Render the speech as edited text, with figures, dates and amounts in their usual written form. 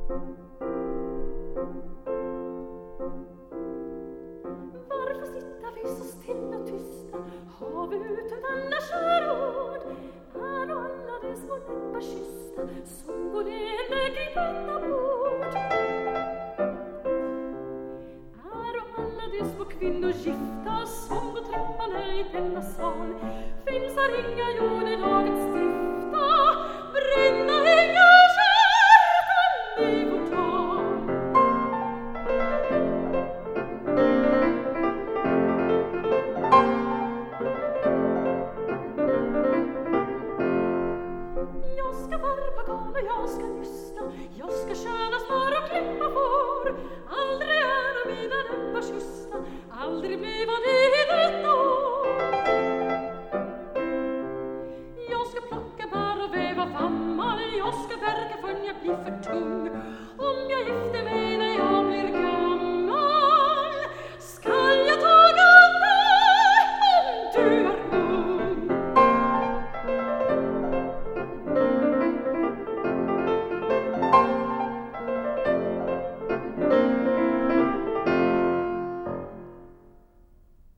Varför sitta vi så stilla och tysta? Har vi utan alla kära ord? Är och alla de små läppar kyssta som går leende kring detta bord? Är och alla de små kvinnor gifta som går trappan i denna sal? Finns här inga jord i laget stifta? Bränna inga kärkan i vårt tal? Jag ska varpa garn och jag ska lyssna. Jag ska tjäna smör och klippa får. Aldrig är mina läppar kyssta. Aldrig blir vad det i detta år. Jag ska plocka bär och väva vammar. Jag ska verka förrän jag blir för tung. Om jag gifter